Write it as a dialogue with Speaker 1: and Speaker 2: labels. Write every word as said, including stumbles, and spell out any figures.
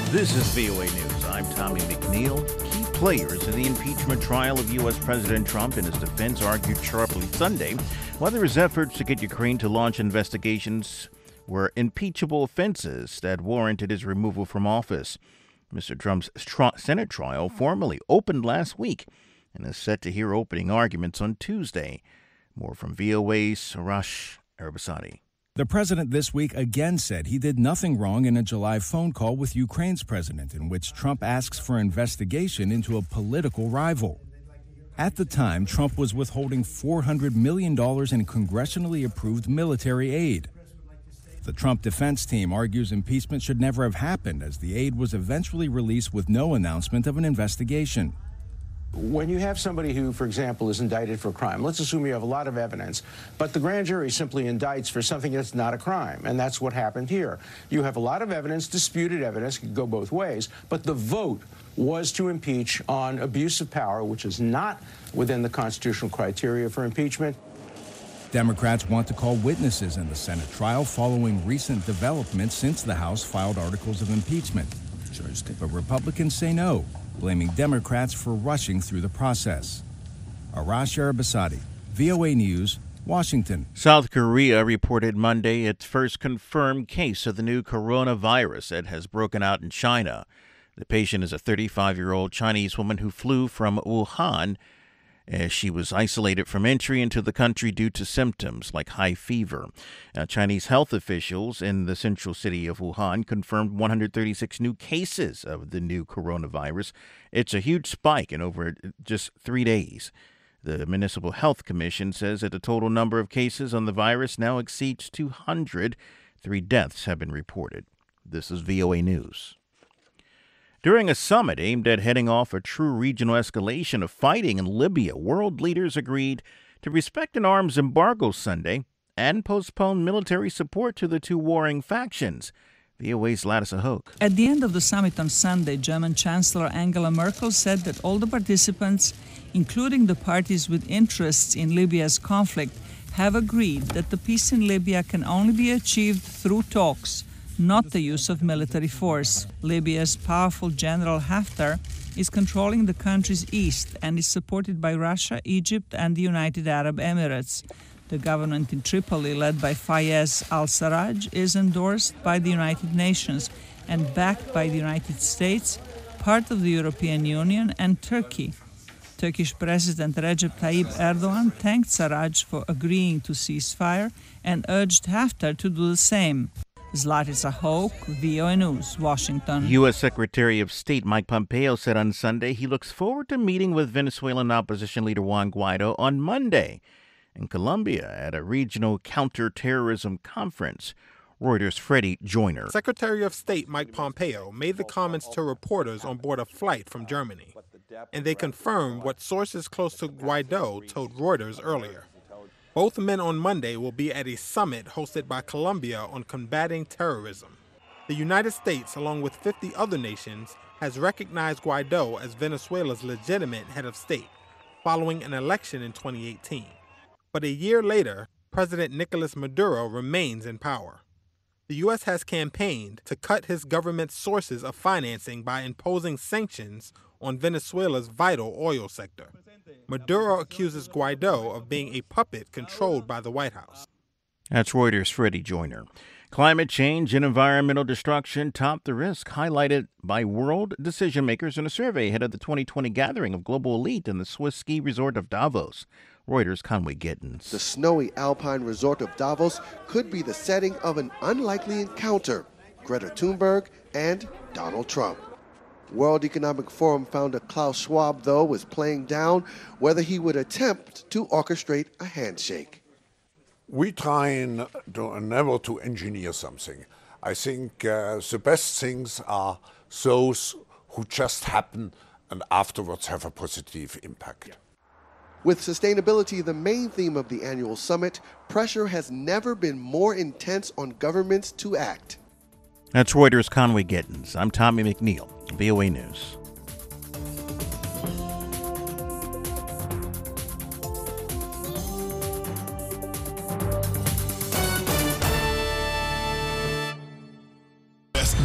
Speaker 1: This is V O A News. I'm Tommy McNeil. Key players in the impeachment trial of U S. President Trump and his defense argued sharply Sunday whether his efforts to get Ukraine to launch investigations were impeachable offenses that warranted his removal from office. Mister Trump's tra- Senate trial formally opened last week and is set to hear opening arguments on Tuesday. More from V O A's Arash Arabasadi.
Speaker 2: The president this week again said he did nothing wrong in a July phone call with Ukraine's president, in which Trump asks for investigation into a political rival. At the time, Trump was withholding four hundred million dollars in congressionally approved military aid. The Trump defense team argues impeachment should never have happened, as the aid was eventually released with no announcement of an investigation.
Speaker 3: When you have somebody who, for example, is indicted for a crime, let's assume you have a lot of evidence, but the grand jury simply indicts for something that's not a crime, and that's what happened here. You have a lot of evidence, disputed evidence, could go both ways, but the vote was to impeach on abuse of power, which is not within the constitutional criteria for impeachment.
Speaker 2: Democrats want to call witnesses in the Senate trial following recent developments since the House filed articles of impeachment. But Republicans say no, blaming Democrats for rushing through the process. Arash Arabasadi, V O A News, Washington.
Speaker 1: South Korea reported Monday its first confirmed case of the new coronavirus that has broken out in China. The patient is a thirty-five-year-old Chinese woman who flew from Wuhan as she was isolated from entry into the country due to symptoms like high fever. Now, Chinese health officials in the central city of Wuhan confirmed one hundred thirty-six new cases of the new coronavirus. It's a huge spike in over just three days. The Municipal Health Commission says that the total number of cases on the virus now exceeds two hundred. Three deaths have been reported. This is V O A News. During a summit aimed at heading off a true regional escalation of fighting in Libya, world leaders agreed to respect an arms embargo Sunday and postpone military support to the two warring factions. V O A's Ladisa Hoke.
Speaker 4: At the end of the summit on Sunday, German Chancellor Angela Merkel said that all the participants, including the parties with interests in Libya's conflict, have agreed that the peace in Libya can only be achieved through talks, not the use of military force. Libya's powerful General Haftar is controlling the country's east and is supported by Russia, Egypt, and the United Arab Emirates. The government in Tripoli, led by Fayez al-Sarraj, is endorsed by the United Nations and backed by the United States, part of the European Union, and Turkey. Turkish President Recep Tayyip Erdogan thanked Sarraj for agreeing to ceasefire and urged Haftar to do the same. Zlatica Hoke, V O A News, Washington.
Speaker 1: U S. Secretary of State Mike Pompeo said on Sunday he looks forward to meeting with Venezuelan opposition leader Juan Guaido on Monday in Colombia at a regional counterterrorism conference. Reuters' Freddie Joyner.
Speaker 5: Secretary of State Mike Pompeo made the comments to reporters on board a flight from Germany, and they confirmed what sources close to Guaido told Reuters earlier. Both men on Monday will be at a summit hosted by Colombia on combating terrorism. The United States, along with fifty other nations, has recognized Guaido as Venezuela's legitimate head of state, following an election in twenty eighteen. But a year later, President Nicolas Maduro remains in power. The U S has campaigned to cut his government's sources of financing by imposing sanctions on Venezuela's vital oil sector. Maduro accuses Guaido of being a puppet controlled by the White House.
Speaker 1: That's Reuters' Freddie Joyner. Climate change and environmental destruction top the risk highlighted by world decision makers in a survey ahead of the twenty twenty gathering of global elite in the Swiss ski resort of Davos. Reuters' Conway Gittins.
Speaker 6: The snowy alpine resort of Davos could be the setting of an unlikely encounter. Greta Thunberg and Donald Trump. World Economic Forum founder Klaus Schwab, though, was playing down whether he would attempt to orchestrate a handshake.
Speaker 7: We try to, never to engineer something. I think uh, the best things are those who just happen and afterwards have a positive impact.
Speaker 6: Yeah. With sustainability the main theme of the annual summit, pressure has never been more intense on governments to act.
Speaker 1: That's Reuters' Conway Gittins. I'm Tommy McNeil, V O A News.